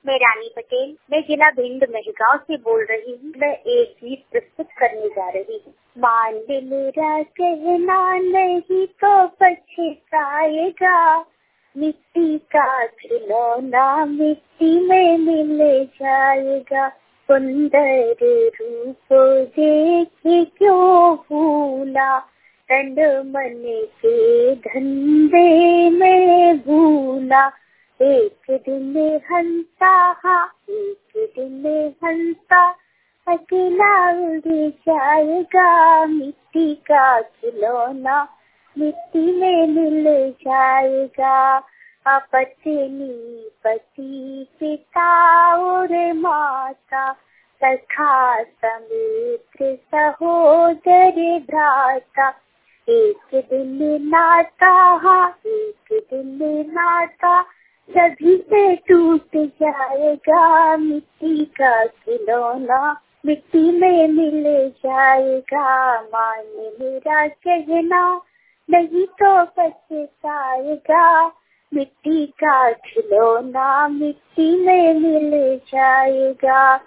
मैं रानी पटेल, मैं जिला भिंड मेहगांव से बोल रही हूँ। मैं एक गीत प्रस्तुत करने जा रही हूँ। मान मेरा कहना नहीं तो पछताएगा, मिट्टी का खिलौना मिट्टी में मिल जाएगा। सुंदर रूप देखे क्यों भूला, तन मन के धंधे में भूला। एक दिन हंसा एक दिन हंसा, अकेला उड़ जाएगा। मिट्टी का खिलौना मिट्टी में मिल जाएगा। पत्नी पति पिता और माता, सखा समित्र सहोदर भ्राता। एक दिन नाता एक दिन नाता, सभी से टूट जाएगा। मिट्टी का खिलौना मिट्टी में मिल जाएगा। मान मेरा कहना नहीं तो पछताएगा, मिट्टी का खिलौना मिट्टी में मिल जाएगा।